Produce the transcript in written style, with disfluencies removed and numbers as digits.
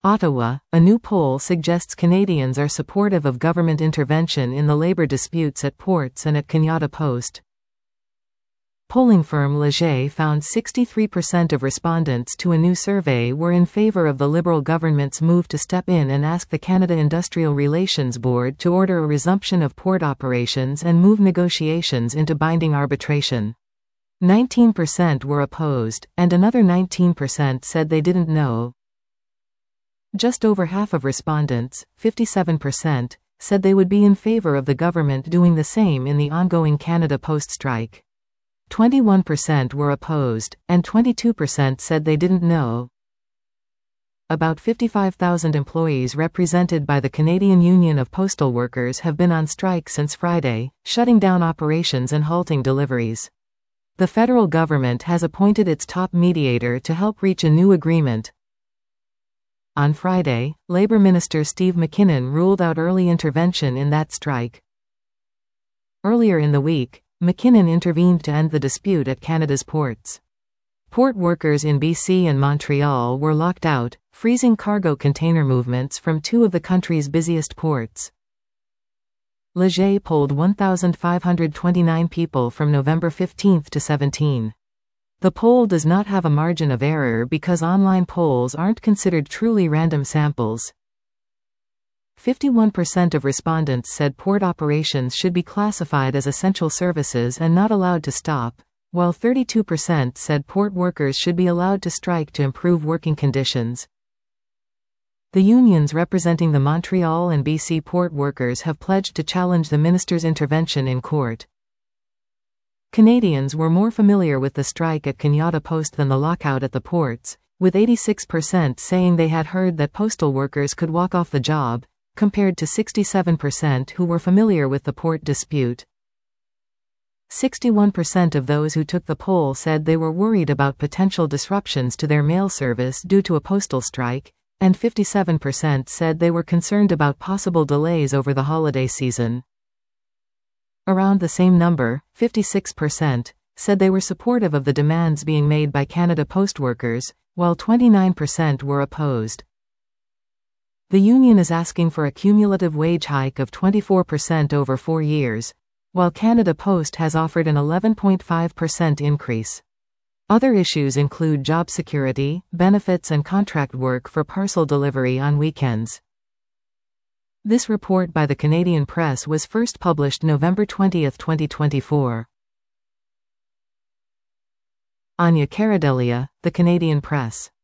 Ottawa, a new poll suggests Canadians are supportive of government intervention in the labour disputes at ports and at Canada Post. Polling firm Leger found 63% of respondents to a new survey were in favour of the Liberal government's move to step in and ask the Canada Industrial Relations Board to order a resumption of port operations and move negotiations into binding arbitration. 19% were opposed, and another 19% said they didn't know. Just over half of respondents, 57%, said they would be in favour of the government doing the same in the ongoing Canada Post strike. 21% were opposed, and 22% said they didn't know. About 55,000 employees represented by the Canadian Union of Postal Workers have been on strike since Friday, shutting down operations and halting deliveries. The federal government has appointed its top mediator to help reach a new agreement. On Friday, Labour Minister Steve McKinnon ruled out early intervention in that strike. Earlier in the week, McKinnon intervened to end the dispute at Canada's ports. Port workers in BC and Montreal were locked out, freezing cargo container movements from two of the country's busiest ports. Leger polled 1,529 people from November 15 to 17. The poll does not have a margin of error because online polls aren't considered truly random samples. 51% of respondents said port operations should be classified as essential services and not allowed to stop, while 32% said port workers should be allowed to strike to improve working conditions. The unions representing the Montreal and BC port workers have pledged to challenge the minister's intervention in court. Canadians were more familiar with the strike at Canada Post than the lockout at the ports, with 86% saying they had heard that postal workers could walk off the job, compared to 67% who were familiar with the port dispute. 61% of those who took the poll said they were worried about potential disruptions to their mail service due to a postal strike, and 57% said they were concerned about possible delays over the holiday season. Around the same number, 56%, said they were supportive of the demands being made by Canada Post workers, while 29% were opposed. The union is asking for a cumulative wage hike of 24% over 4 years, while Canada Post has offered an 11.5% increase. Other issues include job security, benefits and contract work for parcel delivery on weekends. This report by the Canadian Press was first published November 20, 2024. Anya Karadelia, The Canadian Press.